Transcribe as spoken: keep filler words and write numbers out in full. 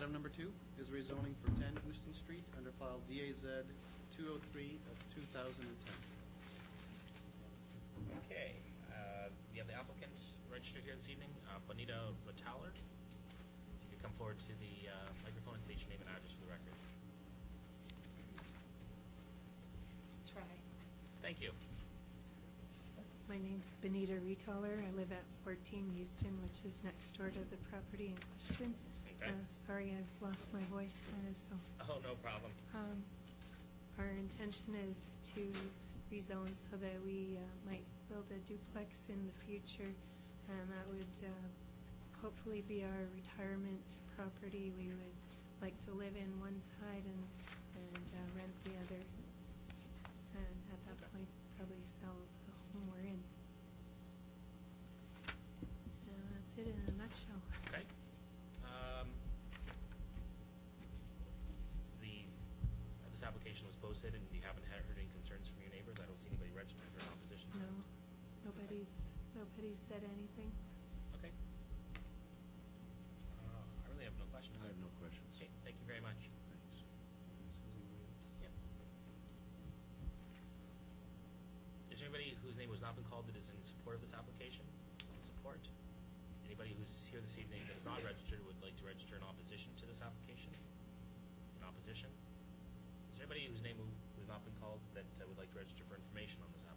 Item number two is rezoning for ten Houston Street under file D A Z two oh three of two thousand ten. Okay, uh, we have the applicant registered here this evening, uh, Bonita Retaller. If you could come forward to the uh, microphone and state your name and address for the record. Try. Thank you. My name is Bonita Retaller. I live at fourteen Houston, which is next door to the property in question. Okay. Uh, sorry, I've lost my voice kind of, so. Oh, no problem. Um, our intention is to rezone so that we uh, might build a duplex in the future, and that would uh, hopefully be our retirement property. We would like to live in one side and, and uh, rent the other, and at that Okay. point probably sell the home we're in. And that's it in a nutshell. Okay. Um, the uh, this application was posted, and you haven't heard any concerns from your neighbors. I don't see anybody registered for an opposition to it. No, nobody's nobody's said anything. Okay. Uh, I really have no questions. I have no questions. Okay, thank you very much. Thanks. Yep. Is there anybody whose name has not been called that is in support of this application? In support? Anybody who's here this evening that is not registered would like to register in opposition to this application? In opposition? Is there anybody whose name who has not been called that uh, would like to register for information on this application?